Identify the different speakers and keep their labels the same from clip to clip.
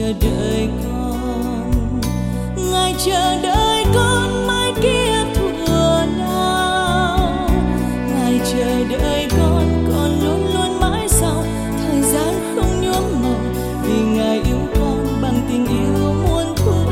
Speaker 1: chờ đợi con, Ngài chờ đợi con mai kia thuở nào. Ngài chờ đợi con luôn luôn mãi sau, thời gian không nhuốm màu, vì Ngài yêu con bằng tình yêu muôn thuở.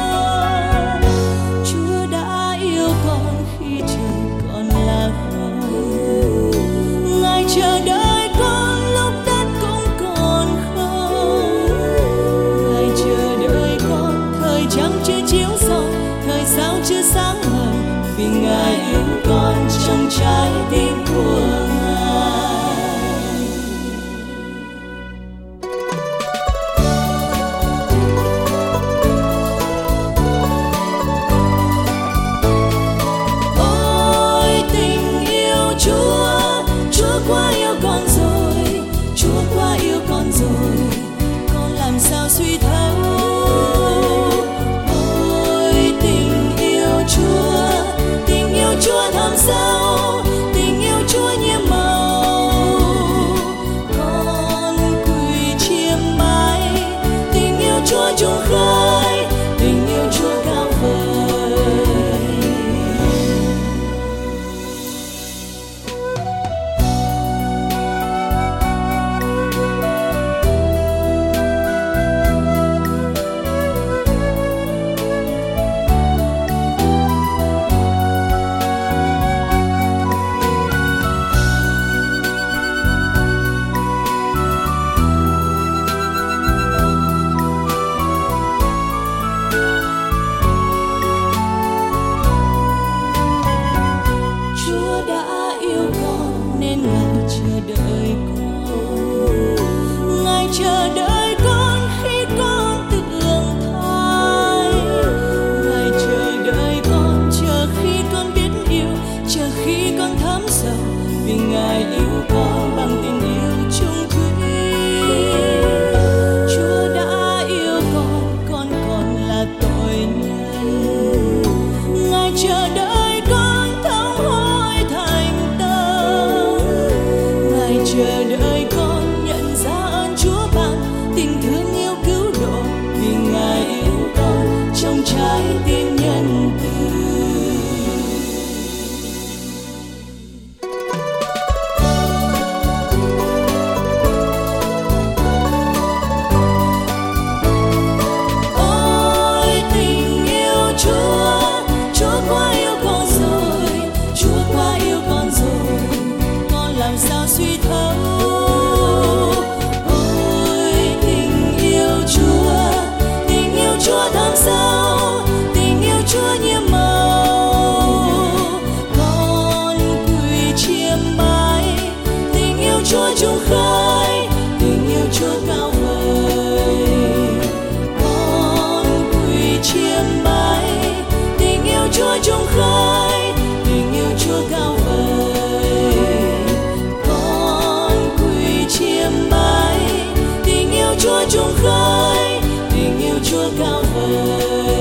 Speaker 1: Chúa đã yêu con khi trời còn là khói, Ngài chờ đợi con lúc đất cũng còn không. Ngài chờ đợi con thời trăng chưa chiếu rọi, thời sao chưa sáng ngời, vì Ngài yêu con trong trái tim của Ngài. Ôi tình yêu Chúa, Chúa quá yêu con rồi, Chúa quá yêu con rồi, con làm sao suy thấu. Ôi tình yêu Chúa thắm sâu, tình yêu Chúa nhiệm màu. Con quỳ chiêm bái, tình yêu Chúa trung khơi, tình yêu Chúa cao vời. Ngài chờ đợi con khi con tưởng thai, Ngài chờ đợi con chờ khi con biết yêu, chờ khi con thấm sâu, vì Ngài yêu con bằng tình yêu chung thủy. Chúa đã yêu con còn là tội nhân, Ngài chờ đợi con thống hối thành tâm. Ngài chờ đợi con nhận ra ơn Chúa ban, tình thương yêu cứu độ, vì Ngài yêu con trong trái tim nhân từ. Ôi tình yêu Chúa, Chúa quá yêu con rồi, Chúa quá yêu con rồi, con làm sao suy thấu. Ôi tình yêu Chúa thắm sâu, tình yêu Chúa nhiệm màu. Con quỳ chiêm bái, tình yêu Chúa trung khơi, tình yêu Chúa cao vời. Con quỳ chiêm bái, tình yêu Chúa trung khơi, tình yêu Chúa cao vời. Con quỳ chiêm bái, tình yêu Chúa trung khơi, tình yêu Chúa cao vời.